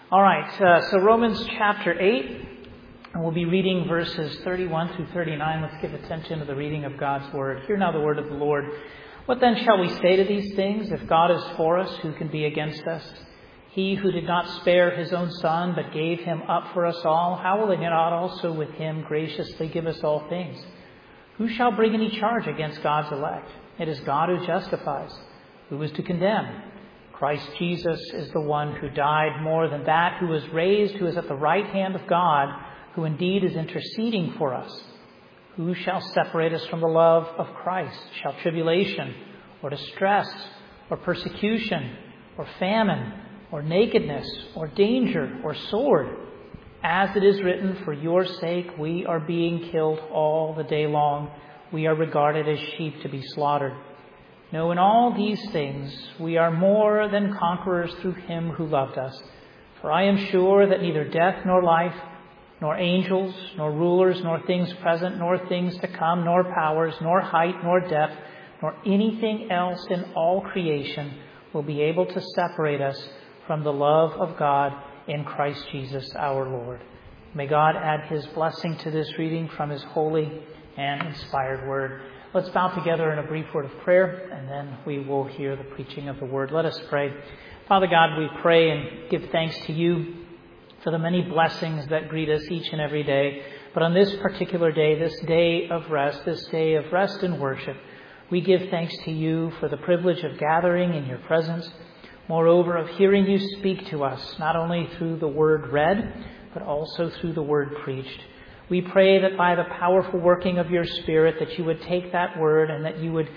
All right, so Romans chapter 8, and we'll be reading verses 31 through 39. Let's give attention to the reading of God's Word. Hear now the word of the Lord. What then shall we say to these things? If God is for us, who can be against us? He who did not spare his own Son, but gave him up for us all, how will he not also with him graciously give us all things? Who shall bring any charge against God's elect? It is God who justifies. Who is to condemn? Christ Jesus is the one who died, more than that, who was raised, who is at the right hand of God, who indeed is interceding for us. Who shall separate us from the love of Christ? Shall tribulation, or distress, or persecution, or famine, or nakedness, or danger, or sword? As it is written, for your sake we are being killed all the day long. We are regarded as sheep to be slaughtered. No, in all these things we are more than conquerors through him who loved us. For I am sure that neither death nor life, nor angels, nor rulers, nor things present, nor things to come, nor powers, nor height, nor depth, nor anything else in all creation will be able to separate us from the love of God in Christ Jesus our Lord. May God add his blessing to this reading from his holy and inspired word. Let's bow together in a brief word of prayer, and then we will hear the preaching of the word. Let us pray. Father God, we pray and give thanks to you for the many blessings that greet us each and every day. But on this particular day, this day of rest and worship, we give thanks to you for the privilege of gathering in your presence. Moreover, of hearing you speak to us, not only through the word read, but also through the word preached. We pray that by the powerful working of your Spirit, that you would take that word and that you would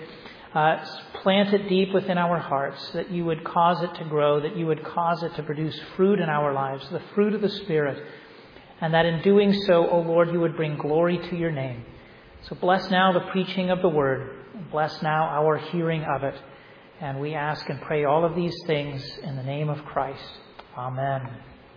plant it deep within our hearts, that you would cause it to grow, that you would cause it to produce fruit in our lives, the fruit of the Spirit, and that in doing so, O Lord, you would bring glory to your name. So bless now the preaching of the word. Bless now our hearing of it. And we ask and pray all of these things in the name of Christ. Amen.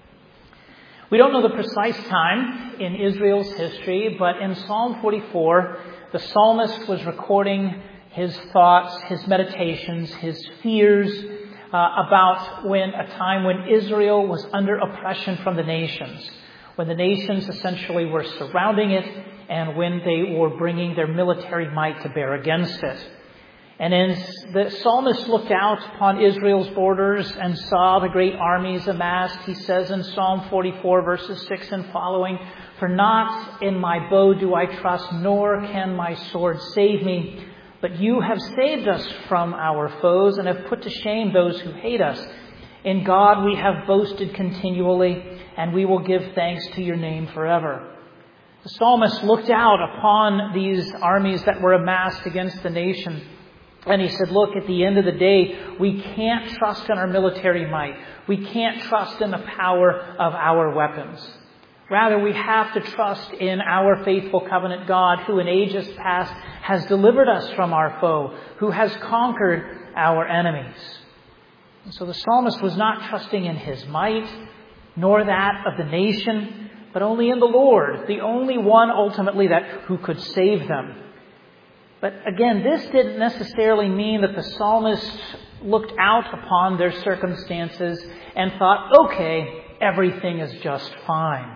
We don't know the precise time in Israel's history, but in Psalm 44, the psalmist was recording his thoughts, his meditations, his fears about a time when Israel was under oppression from the nations, when the nations essentially were surrounding it and when they were bringing their military might to bear against it. And as the psalmist looked out upon Israel's borders and saw the great armies amassed, he says in Psalm 44, verses 6 and following, "For not in my bow do I trust, nor can my sword save me. But you have saved us from our foes and have put to shame those who hate us. In God we have boasted continually, and we will give thanks to your name forever." The psalmist looked out upon these armies that were amassed against the nation. And he said, look, at the end of the day, we can't trust in our military might. We can't trust in the power of our weapons. Rather, we have to trust in our faithful covenant God, who in ages past has delivered us from our foe, who has conquered our enemies. And so the psalmist was not trusting in his might, nor that of the nation, but only in the Lord, the only one ultimately who could save them. But again, this didn't necessarily mean that the psalmist looked out upon their circumstances and thought, okay, everything is just fine.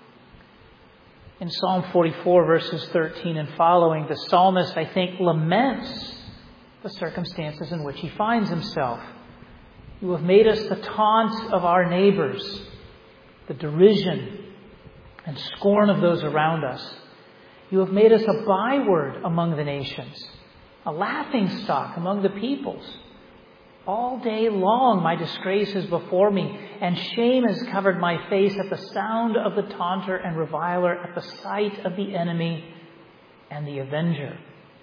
In Psalm 44, verses 13 and following, the psalmist, I think, laments the circumstances in which he finds himself. You have made us the taunt of our neighbors, the derision and scorn of those around us. You have made us a byword among the nations, a laughingstock among the peoples. All day long my disgrace is before me, and shame has covered my face at the sound of the taunter and reviler, at the sight of the enemy and the avenger.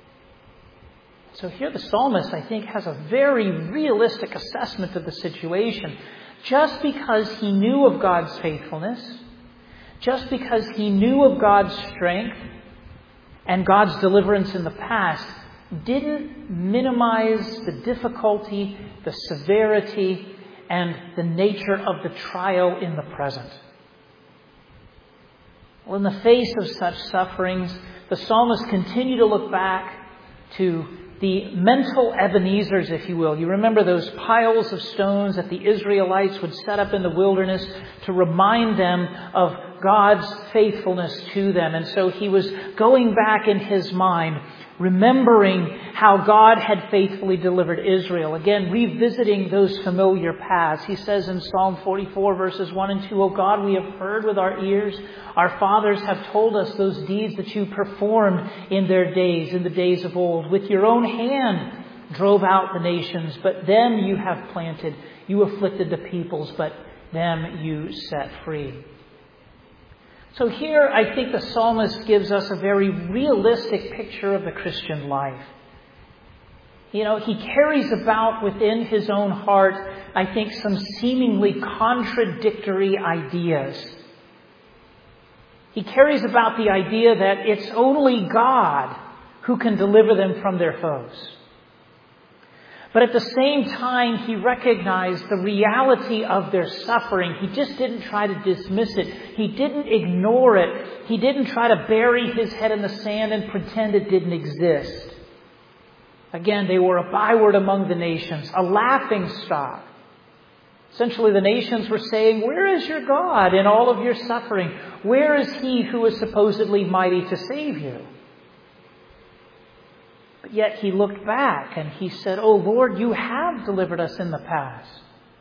So here the psalmist, I think, has a very realistic assessment of the situation. Just because he knew of God's faithfulness, just because he knew of God's strength, and God's deliverance in the past, didn't minimize the difficulty, the severity, and the nature of the trial in the present. Well, in the face of such sufferings, the psalmist continued to look back to the mental Ebenezers, if you will. You remember those piles of stones that the Israelites would set up in the wilderness to remind them of God's faithfulness to them. And so he was going back in his mind, remembering how God had faithfully delivered Israel. Again, revisiting those familiar paths. He says in Psalm 44, verses 1 and 2, "O God, we have heard with our ears. Our fathers have told us those deeds that you performed in their days, in the days of old. With your own hand drove out the nations, but them you have planted. You afflicted the peoples, but them you set free." So here, I think the psalmist gives us a very realistic picture of the Christian life. You know, he carries about within his own heart, I think, some seemingly contradictory ideas. He carries about the idea that it's only God who can deliver them from their foes. But at the same time, he recognized the reality of their suffering. He just didn't try to dismiss it. He didn't ignore it. He didn't try to bury his head in the sand and pretend it didn't exist. Again, they were a byword among the nations, a laughing stock. Essentially, the nations were saying, "Where is your God in all of your suffering? Where is he who is supposedly mighty to save you?" But yet he looked back and he said, "Oh Lord, you have delivered us in the past."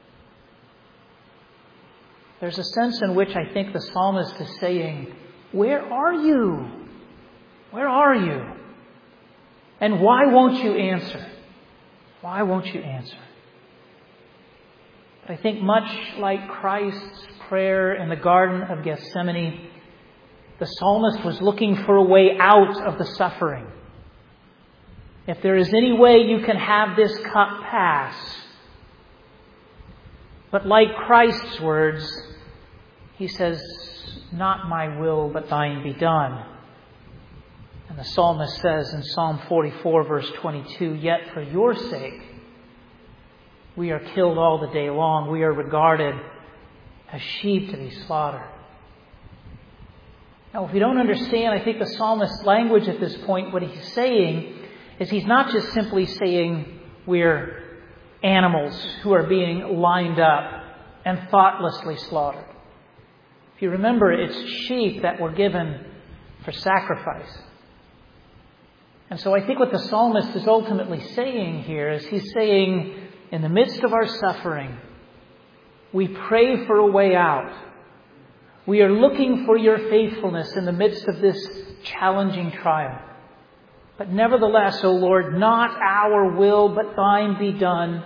There's a sense in which I think the psalmist is saying, "Where are you? Where are you? And why won't you answer? Why won't you answer?" But I think much like Christ's prayer in the Garden of Gethsemane, the psalmist was looking for a way out of the suffering. If there is any way you can have this cup pass. But like Christ's words, he says, "Not my will, but thine be done." And the psalmist says in Psalm 44, verse 22, "Yet for your sake, we are killed all the day long. We are regarded as sheep to be slaughtered." Now, if we don't understand, I think the psalmist's language at this point, what he's saying is he's not just simply saying we're animals who are being lined up and thoughtlessly slaughtered. If you remember, it's sheep that were given for sacrifice. And so I think what the psalmist is ultimately saying here is he's saying, in the midst of our suffering, we pray for a way out. We are looking for your faithfulness in the midst of this challenging trial. But nevertheless, O Lord, not our will, but thine be done.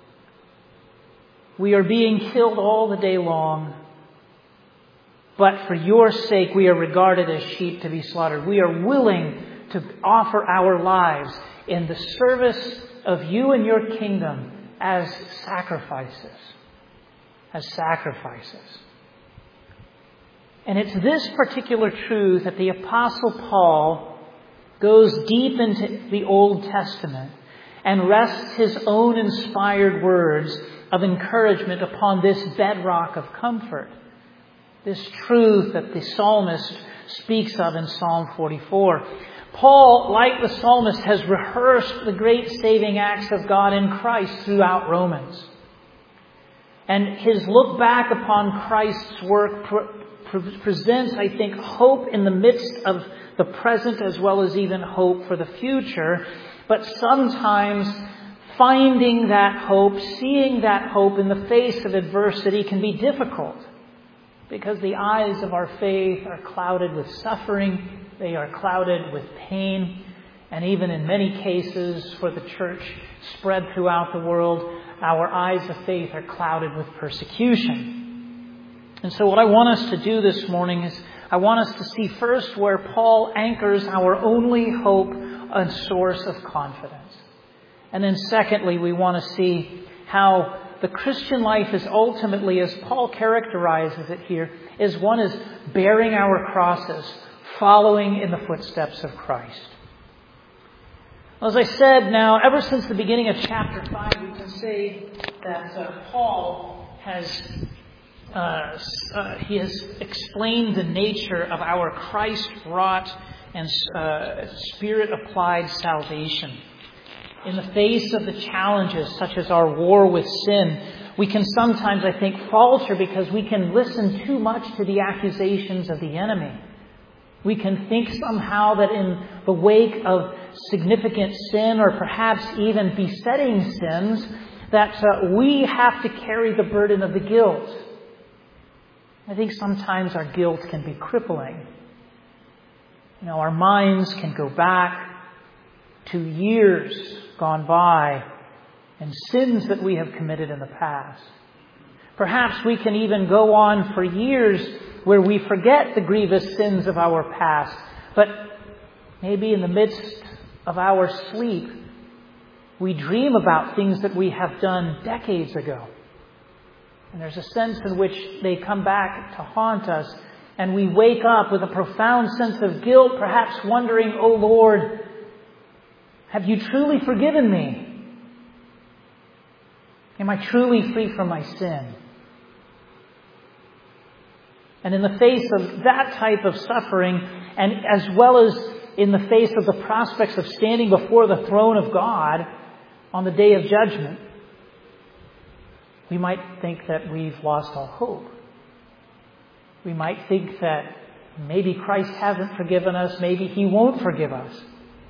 We are being killed all the day long. But for your sake, we are regarded as sheep to be slaughtered. We are willing to offer our lives in the service of you and your kingdom as sacrifices. As sacrifices. And it's this particular truth that the Apostle Paul goes deep into the Old Testament and rests his own inspired words of encouragement upon this bedrock of comfort. This truth that the psalmist speaks of in Psalm 44. Paul, like the psalmist, has rehearsed the great saving acts of God in Christ throughout Romans. And his look back upon Christ's work presents, I think, hope in the midst of the present as well as even hope for the future. But sometimes finding that hope, seeing that hope in the face of adversity can be difficult because the eyes of our faith are clouded with suffering. They are clouded with pain. And even in many cases for the church spread throughout the world, our eyes of faith are clouded with persecution. And so what I want us to do this morning is I want us to see first where Paul anchors our only hope and source of confidence. And then secondly, we want to see how the Christian life is ultimately, as Paul characterizes it here, is one is bearing our crosses, following in the footsteps of Christ. As I said now, ever since the beginning of chapter 5, we can say that Paul has explained the nature of our Christ-wrought and Spirit-applied salvation. In the face of the challenges, such as our war with sin, we can sometimes, I think, falter because we can listen too much to the accusations of the enemy. We can think somehow that in the wake of significant sin, or perhaps even besetting sins, that we have to carry the burden of the guilt. I think sometimes our guilt can be crippling. Our minds can go back to years gone by and sins that we have committed in the past. Perhaps we can even go on for years where we forget the grievous sins of our past. But maybe in the midst of our sleep, we dream about things that we have done decades ago. And there's a sense in which they come back to haunt us. And we wake up with a profound sense of guilt, perhaps wondering, "Oh Lord, have you truly forgiven me? Am I truly free from my sin?" And in the face of that type of suffering, and as well as in the face of the prospects of standing before the throne of God on the day of judgment, we might think that we've lost all hope. We might think that maybe Christ hasn't forgiven us, maybe He won't forgive us.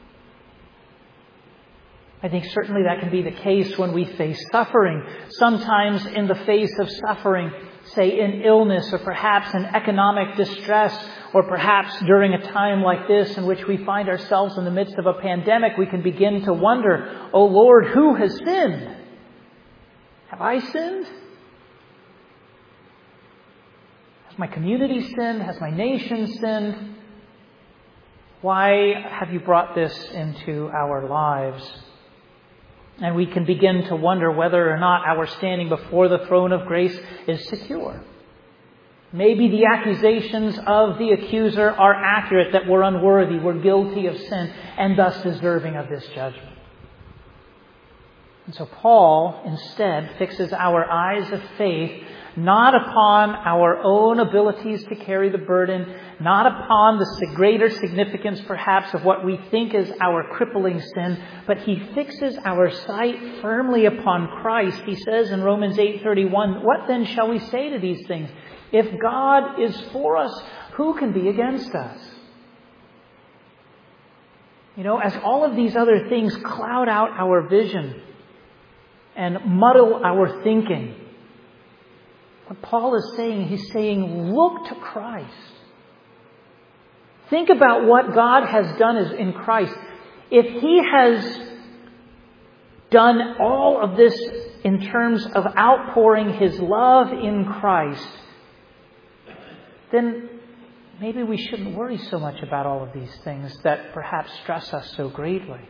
I think certainly that can be the case when we face suffering. Sometimes in the face of suffering, say in illness or perhaps in economic distress, or perhaps during a time like this in which we find ourselves in the midst of a pandemic, we can begin to wonder, "Oh Lord, who has sinned? Have I sinned? Has my community sinned? Has my nation sinned? Why have you brought this into our lives?" And we can begin to wonder whether or not our standing before the throne of grace is secure. Maybe the accusations of the accuser are accurate, that we're unworthy, we're guilty of sin, and thus deserving of this judgment. And so Paul instead fixes our eyes of faith not upon our own abilities to carry the burden, not upon the greater significance perhaps of what we think is our crippling sin, but he fixes our sight firmly upon Christ. He says in Romans 8:31, "What then shall we say to these things? If God is for us, who can be against us?" As all of these other things cloud out our vision and muddle our thinking, what Paul is saying, he's saying, look to Christ. Think about what God has done in Christ. If He has done all of this in terms of outpouring His love in Christ, then maybe we shouldn't worry so much about all of these things that perhaps stress us so greatly.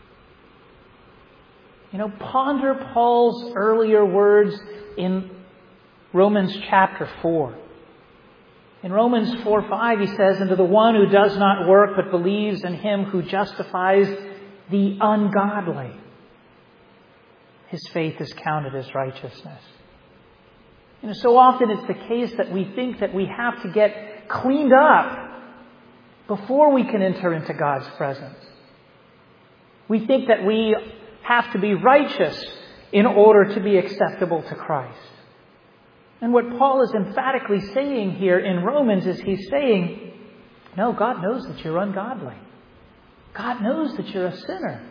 Ponder Paul's earlier words in Romans chapter 4. In Romans 4:5 he says, "And to the one who does not work but believes in Him who justifies the ungodly, his faith is counted as righteousness." So often it's the case that we think that we have to get cleaned up before we can enter into God's presence. We think that we have to be righteous in order to be acceptable to Christ. And what Paul is emphatically saying here in Romans is he's saying, no, God knows that you're ungodly. God knows that you're a sinner.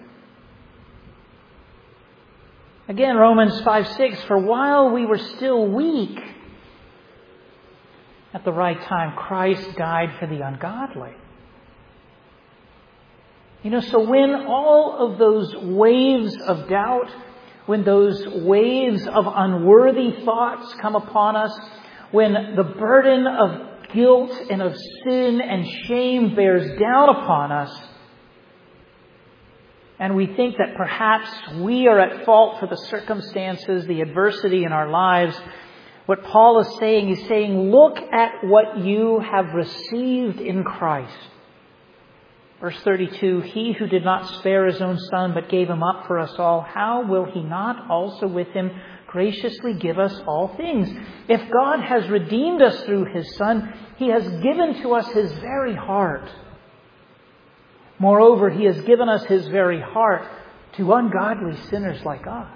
Again, Romans 5:6, "For while we were still weak, at the right time Christ died for the ungodly." So when all of those waves of doubt, when those waves of unworthy thoughts come upon us, when the burden of guilt and of sin and shame bears down upon us, and we think that perhaps we are at fault for the circumstances, the adversity in our lives, what Paul is saying, he's saying, look at what you have received in Christ. Verse 32, "He who did not spare His own Son, but gave Him up for us all, how will He not also with Him graciously give us all things?" If God has redeemed us through His Son, He has given to us His very heart. Moreover, He has given us His very heart to ungodly sinners like us.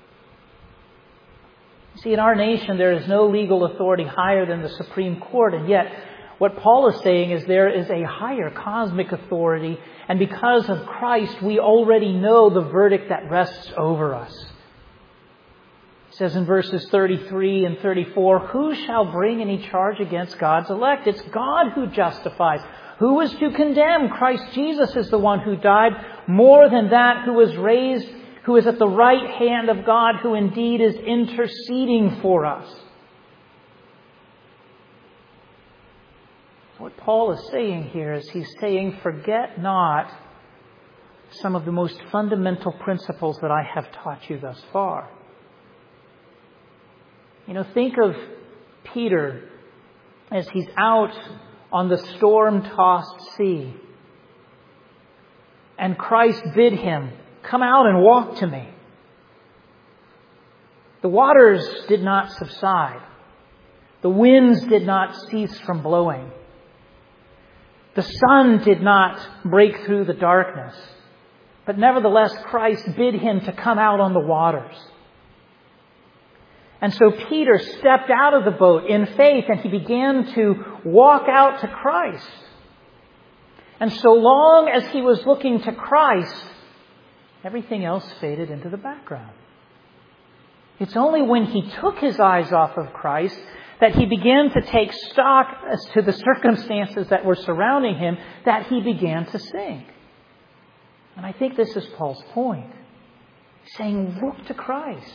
See, in our nation, there is no legal authority higher than the Supreme Court, and yet what Paul is saying is there is a higher cosmic authority, and because of Christ, we already know the verdict that rests over us. It says in verses 33 and 34, "Who shall bring any charge against God's elect? It's God who justifies. Who is to condemn? Christ Jesus is the one who died. More than that, who was raised, who is at the right hand of God, who indeed is interceding for us." What Paul is saying here is he's saying, forget not some of the most fundamental principles that I have taught you thus far. Think of Peter as he's out on the storm-tossed sea. And Christ bid him, "Come out and walk to me." The waters did not subside. The winds did not cease from blowing. The sun did not break through the darkness. But nevertheless, Christ bid him to come out on the waters. And so Peter stepped out of the boat in faith and he began to walk out to Christ. And so long as he was looking to Christ, everything else faded into the background. It's only when he took his eyes off of Christ that he began to take stock as to the circumstances that were surrounding him that he began to sink. And I think this is Paul's point. He's saying, look to Christ.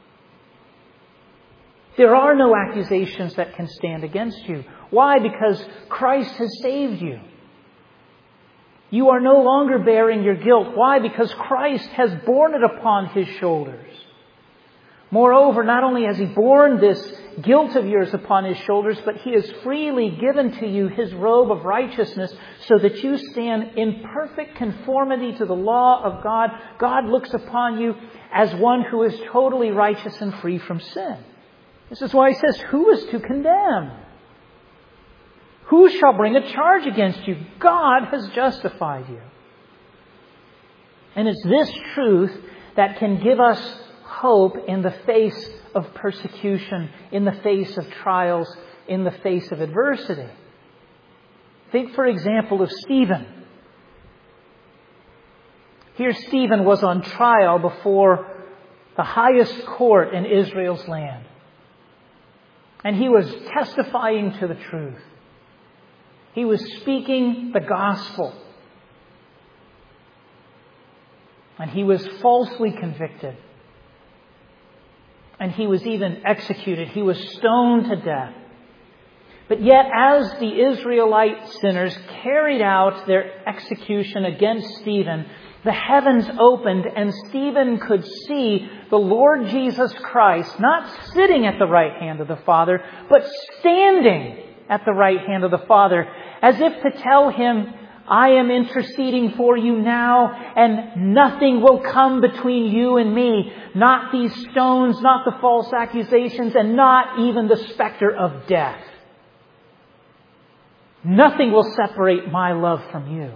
There are no accusations that can stand against you. Why? Because Christ has saved you. You are no longer bearing your guilt. Why? Because Christ has borne it upon His shoulders. Moreover, not only has He borne this guilt of yours upon His shoulders, but He has freely given to you His robe of righteousness so that you stand in perfect conformity to the law of God. God looks upon you as one who is totally righteous and free from sin. This is why He says, who is to condemn? Who shall bring a charge against you? God has justified you. And it's this truth that can give us hope in the face of persecution, in the face of trials, in the face of adversity. Think, for example, of Stephen. Here Stephen was on trial before the highest court in Israel's land. And he was testifying to the truth. He was speaking the gospel. And he was falsely convicted. And he was even executed. He was stoned to death. But yet, as the Israelite sinners carried out their execution against Stephen, the heavens opened and Stephen could see the Lord Jesus Christ, not sitting at the right hand of the Father, but standing at the right hand of the Father, as if to tell him, I am interceding for you now, and nothing will come between you and me. Not these stones, not the false accusations, and not even the specter of death. Nothing will separate my love from you.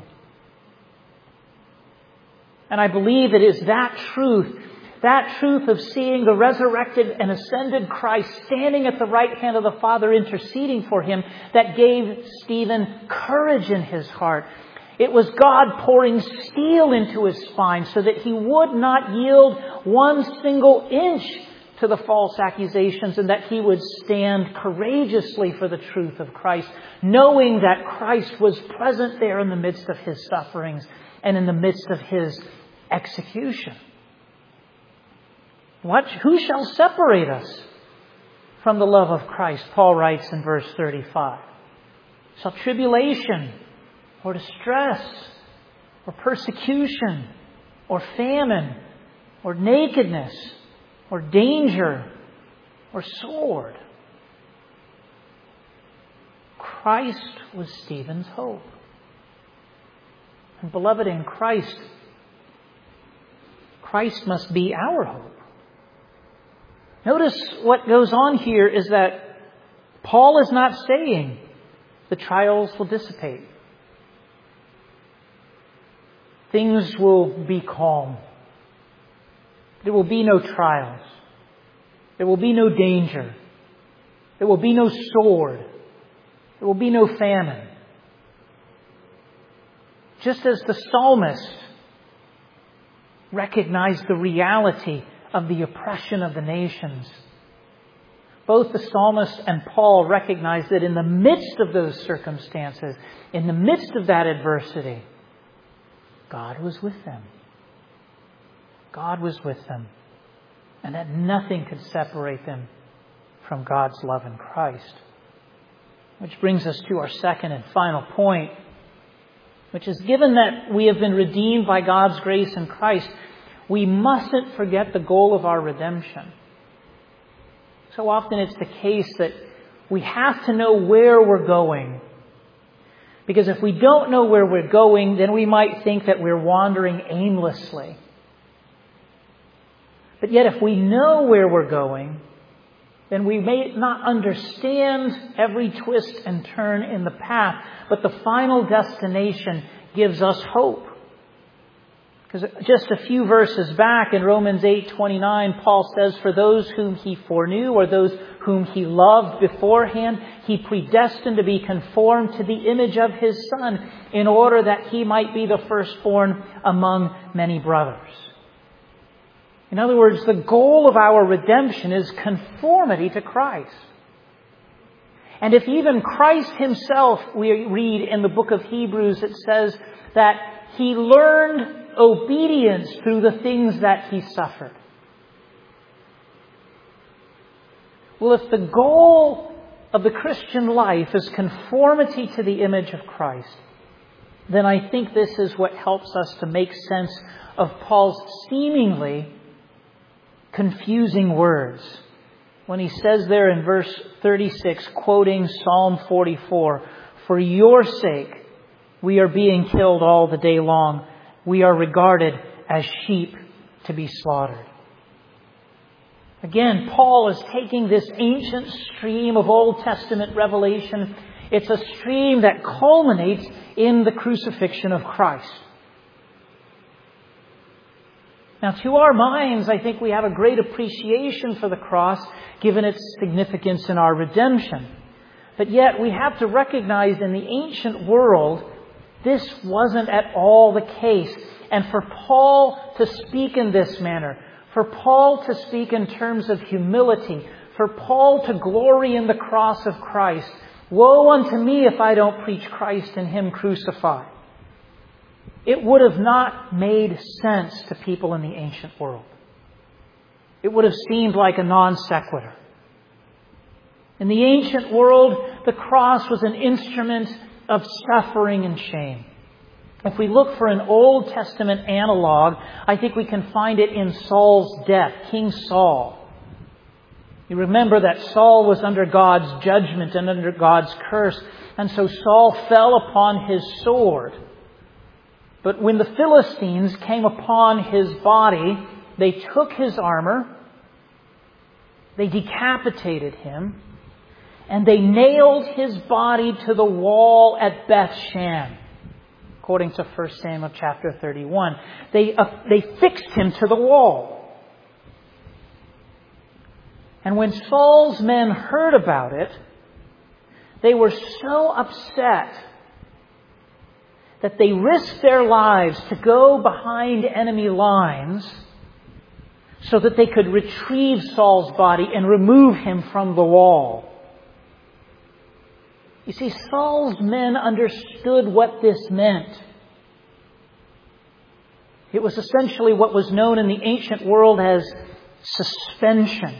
And I believe it is that truth of seeing the resurrected and ascended Christ standing at the right hand of the Father interceding for him, that gave Stephen courage in his heart. It was God pouring steel into his spine so that he would not yield one single inch to the false accusations, and that he would stand courageously for the truth of Christ, knowing that Christ was present there in the midst of his sufferings and in the midst of his execution. Who shall separate us from the love of Christ? Paul writes in verse 35. Shall tribulation or distress or persecution or famine or nakedness or danger or sword? Christ was Stephen's hope. And beloved, in Christ must be our hope. Notice what goes on here is that Paul is not saying the trials will dissipate. Things will be calm. There will be no trials. There will be no danger. There will be no sword. There will be no famine. Just as the psalmist recognized the reality of the oppression of the nations, both the psalmist and Paul recognized that in the midst of those circumstances, in the midst of that adversity, God was with them. God was with them. And that nothing could separate them from God's love in Christ. Which brings us to our second and final point, which is, given that we have been redeemed by God's grace in Christ, we mustn't forget the goal of our redemption. So often it's the case that we have to know where we're going. Because if we don't know where we're going, then we might think that we're wandering aimlessly. But yet if we know where we're going, then we may not understand every twist and turn in the path, but the final destination gives us hope. Because just a few verses back in Romans 8:29, Paul says, "For those whom he foreknew, or those whom he loved beforehand, he predestined to be conformed to the image of his Son, in order that he might be the firstborn among many brothers." In other words, the goal of our redemption is conformity to Christ. And if even Christ himself, we read in the book of Hebrews, it says that he learned obedience through the things that he suffered. Well, if the goal of the Christian life is conformity to the image of Christ, then I think this is what helps us to make sense of Paul's seemingly confusing words when he says there in verse 36, quoting Psalm 44, "For your sake we are being killed all the day long. We are regarded as sheep to be slaughtered." Again, Paul is taking this ancient stream of Old Testament revelation. It's a stream that culminates in the crucifixion of Christ. Now, to our minds, I think we have a great appreciation for the cross, given its significance in our redemption. But yet, we have to recognize in the ancient world, this wasn't at all the case. And for Paul to speak in this manner, for Paul to speak in terms of humility, for Paul to glory in the cross of Christ, woe unto me if I don't preach Christ and Him crucified. It would have not made sense to people in the ancient world. It would have seemed like a non sequitur. In the ancient world, the cross was an instrument of suffering and shame. If we look for an Old Testament analog, I think we can find it in Saul's death, King Saul. You remember that Saul was under God's judgment and under God's curse, and so Saul fell upon his sword. But when the Philistines came upon his body, they took his armor, they decapitated him, and they nailed his body to the wall at Beth-shan, according to 1 Samuel chapter 31. They fixed him to the wall. And when Saul's men heard about it, they were so upset that they risked their lives to go behind enemy lines so that they could retrieve Saul's body and remove him from the wall. You see, Saul's men understood what this meant. It was essentially what was known in the ancient world as suspension.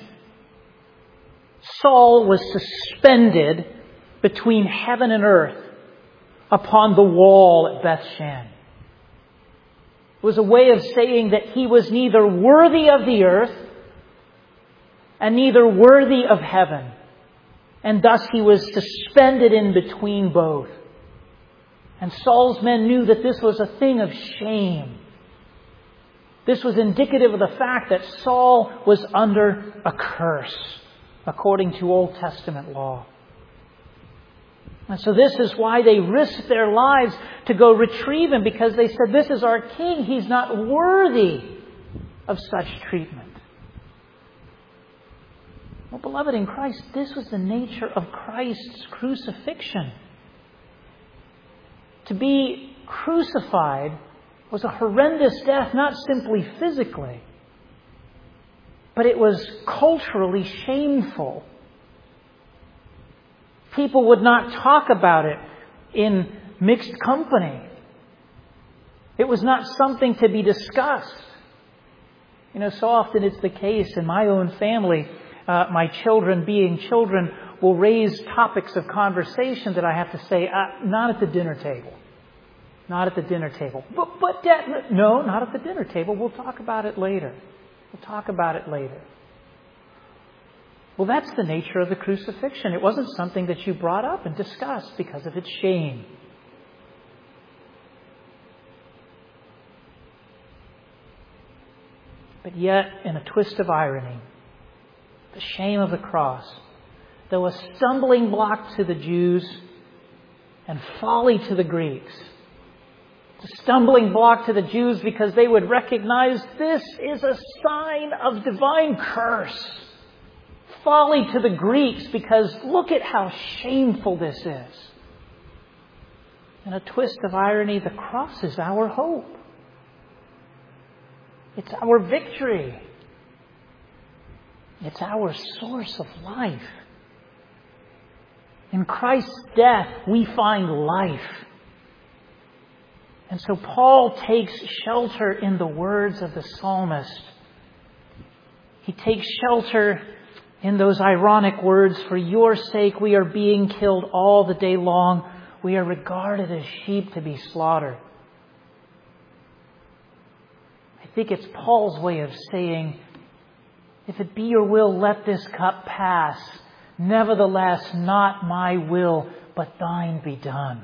Saul was suspended between heaven and earth upon the wall at Beth-shan. It was a way of saying that he was neither worthy of the earth and neither worthy of heaven. And thus he was suspended in between both. And Saul's men knew that this was a thing of shame. This was indicative of the fact that Saul was under a curse, according to Old Testament law. And so this is why they risked their lives to go retrieve him, because they said, this is our king. He's not worthy of such treatment. Well, beloved in Christ, this was the nature of Christ's crucifixion. To be crucified was a horrendous death, not simply physically, but it was culturally shameful. People would not talk about it in mixed company. It was not something to be discussed. So often it's the case in my own family, my children being children will raise topics of conversation that I have to say, not at the dinner table. Not at the dinner table. But Dad, no, not at the dinner table. We'll talk about it later. We'll talk about it later. Well, that's the nature of the crucifixion. It wasn't something that you brought up and discussed because of its shame. But yet, in a twist of irony, the shame of the cross, though a stumbling block to the Jews and folly to the Greeks, it's a stumbling block to the Jews because they would recognize this is a sign of divine curse. Folly to the Greeks because look at how shameful this is. In a twist of irony, the cross is our hope. It's our victory. It's our source of life. In Christ's death, we find life. And so Paul takes shelter in the words of the psalmist. He takes shelter in those ironic words, "For your sake we are being killed all the day long. We are regarded as sheep to be slaughtered." I think it's Paul's way of saying, if it be your will, let this cup pass. Nevertheless, not my will, but thine be done.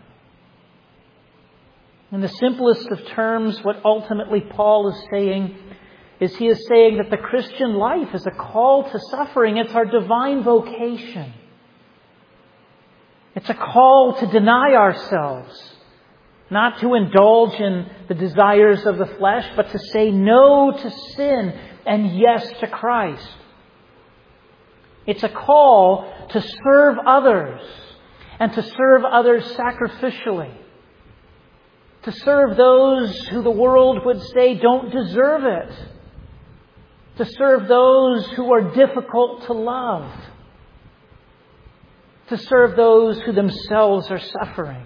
In the simplest of terms, what ultimately Paul is saying is he is saying that the Christian life is a call to suffering. It's our divine vocation. It's a call to deny ourselves, not to indulge in the desires of the flesh, but to say no to sin and yes to Christ. It's a call to serve others and to serve others sacrificially. To serve those who the world would say don't deserve it. To serve those who are difficult to love. To serve those who themselves are suffering.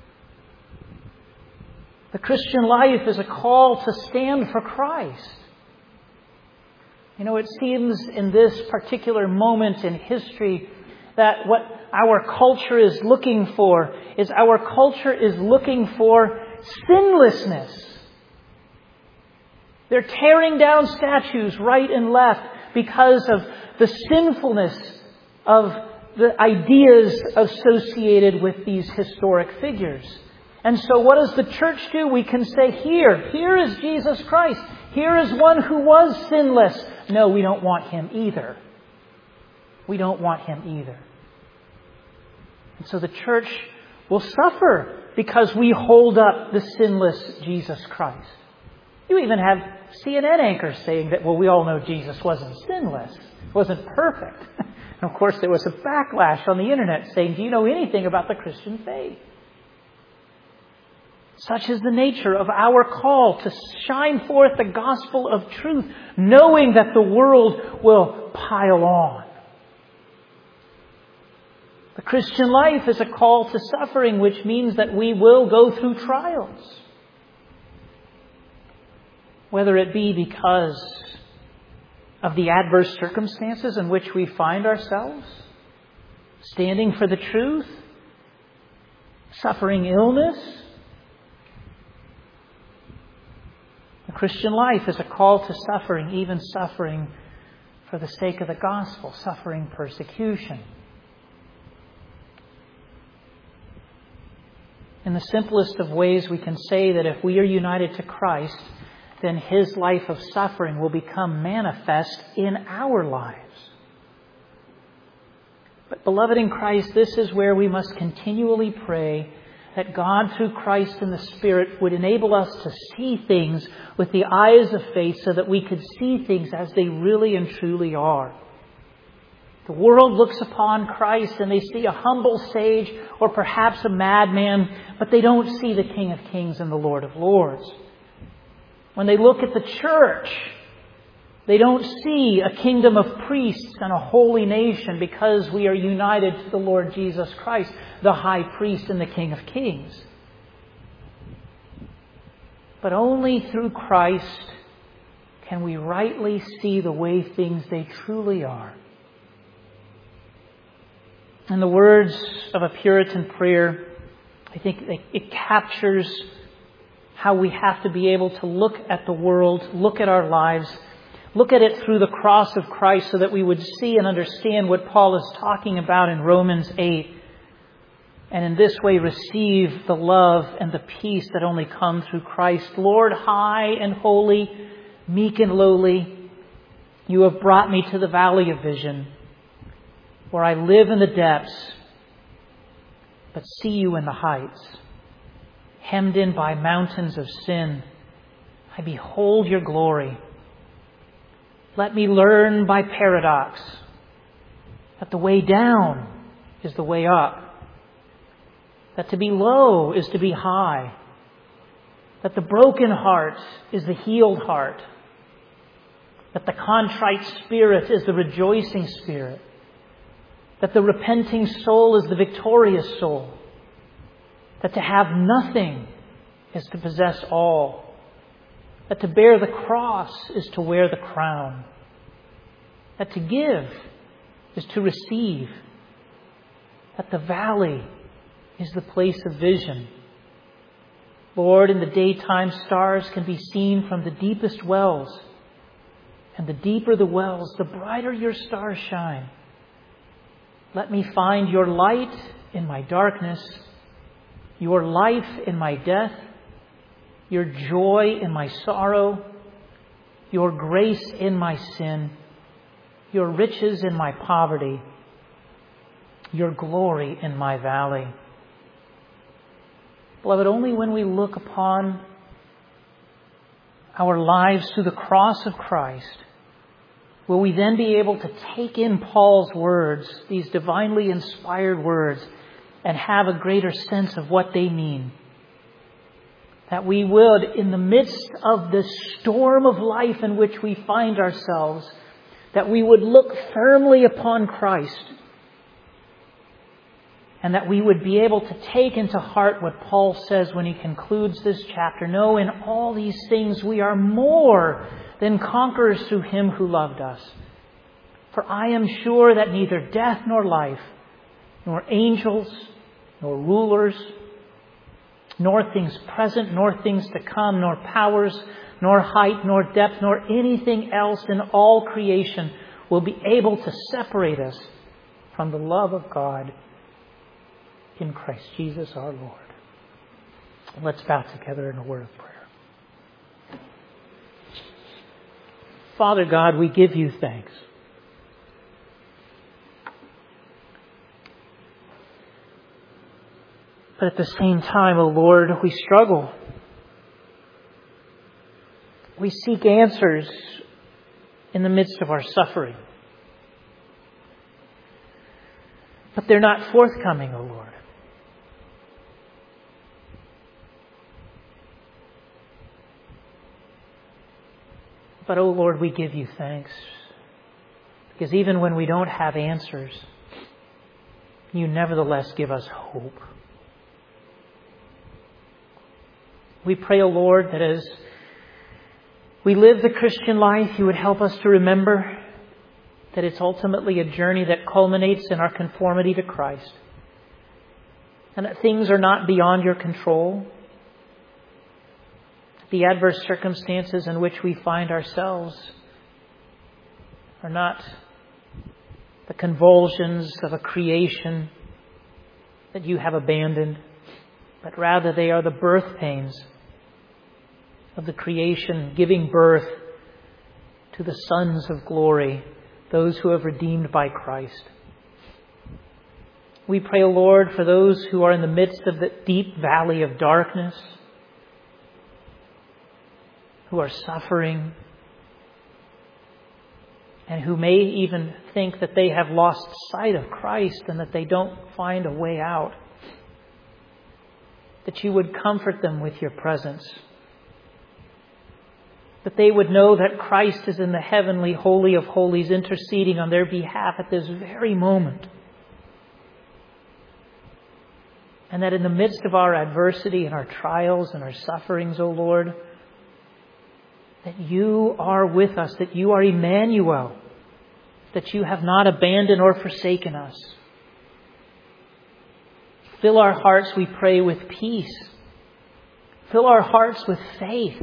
The Christian life is a call to stand for Christ. It seems in this particular moment in history that what our culture is looking for is sinlessness. They're tearing down statues right and left because of the sinfulness of the ideas associated with these historic figures. And so what does the church do? We can say, here is Jesus Christ. Here is one who was sinless. No, we don't want him either. We don't want him either. And so the church will suffer because we hold up the sinless Jesus Christ. You even have CNN anchors saying that, we all know Jesus wasn't sinless, wasn't perfect. And of course, there was a backlash on the internet saying, do you know anything about the Christian faith? Such is the nature of our call to shine forth the gospel of truth, knowing that the world will pile on. The Christian life is a call to suffering, which means that we will go through trials. Whether it be because of the adverse circumstances in which we find ourselves, standing for the truth, suffering illness. The Christian life is a call to suffering, even suffering for the sake of the gospel, suffering persecution. In the simplest of ways, we can say that if we are united to Christ, then his life of suffering will become manifest in our lives. But beloved in Christ, this is where we must continually pray that God, through Christ and the Spirit, would enable us to see things with the eyes of faith so that we could see things as they really and truly are. The world looks upon Christ and they see a humble sage or perhaps a madman, but they don't see the King of Kings and the Lord of Lords. When they look at the church, they don't see a kingdom of priests and a holy nation because we are united to the Lord Jesus Christ, the high priest and the King of Kings. But only through Christ can we rightly see the way things they truly are. In the words of a Puritan prayer, I think it captures how we have to be able to look at the world, look at our lives, look at it through the cross of Christ so that we would see and understand what Paul is talking about in Romans 8. And in this way receive the love and the peace that only come through Christ. Lord, high and holy, meek and lowly, you have brought me to the valley of vision, where I live in the depths, but see you in the heights. Hemmed in by mountains of sin, I behold your glory. Let me learn by paradox that the way down is the way up, that to be low is to be high, that the broken heart is the healed heart, that the contrite spirit is the rejoicing spirit, that the repenting soul is the victorious soul, that to have nothing is to possess all, that to bear the cross is to wear the crown, that to give is to receive, that the valley is the place of vision. Lord, in the daytime stars can be seen from the deepest wells, and the deeper the wells, the brighter your stars shine. Let me find your light in my darkness, your life in my death, your joy in my sorrow, your grace in my sin, your riches in my poverty, your glory in my valley. Beloved, only when we look upon our lives through the cross of Christ will we then be able to take in Paul's words, these divinely inspired words, and have a greater sense of what they mean. That we would, in the midst of the storm of life in which we find ourselves, that we would look firmly upon Christ, and that we would be able to take into heart what Paul says when he concludes this chapter. No, in all these things we are more than conquerors through him who loved us. For I am sure that neither death nor life, nor angels, nor rulers, nor things present, nor things to come, nor powers, nor height, nor depth, nor anything else in all creation will be able to separate us from the love of God in Christ Jesus our Lord. Let's bow together in a word of prayer. Father God, we give you thanks. But at the same time, O Lord, we struggle. We seek answers in the midst of our suffering. But they're not forthcoming, O Lord. But, O Lord, we give you thanks. Because even when we don't have answers, you nevertheless give us hope. We pray, O Lord, that as we live the Christian life, you would help us to remember that it's ultimately a journey that culminates in our conformity to Christ. And that things are not beyond your control. The adverse circumstances in which we find ourselves are not the convulsions of a creation that you have abandoned, but rather they are the birth pains of the creation giving birth to the sons of glory, those who have redeemed by Christ. We pray, O Lord, for those who are in the midst of the deep valley of darkness, who are suffering, and who may even think that they have lost sight of Christ and that they don't find a way out. That you would comfort them with your presence. That they would know that Christ is in the heavenly Holy of Holies interceding on their behalf at this very moment. And that in the midst of our adversity and our trials and our sufferings, O Lord, that you are with us, that you are Emmanuel, that you have not abandoned or forsaken us. Fill our hearts, we pray, with peace. Fill our hearts with faith.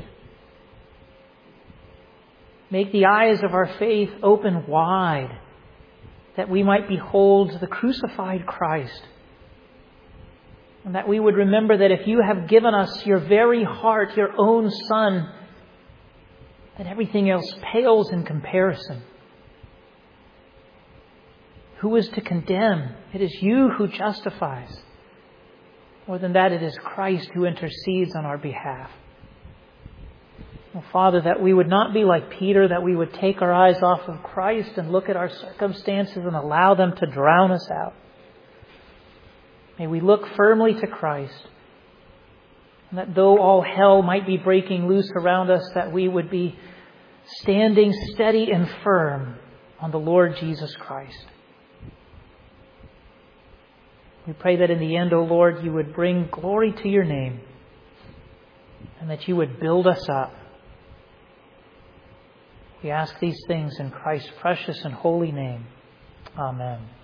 Make the eyes of our faith open wide, that we might behold the crucified Christ. And that we would remember that if you have given us your very heart, your own Son, that everything else pales in comparison. Who is to condemn? It is you who justifies. More than that, it is Christ who intercedes on our behalf. Oh, Father, that we would not be like Peter, that we would take our eyes off of Christ and look at our circumstances and allow them to drown us out. May we look firmly to Christ. And that though all hell might be breaking loose around us, that we would be standing steady and firm on the Lord Jesus Christ. We pray that in the end, O Lord, you would bring glory to your name and that you would build us up. We ask these things in Christ's precious and holy name. Amen.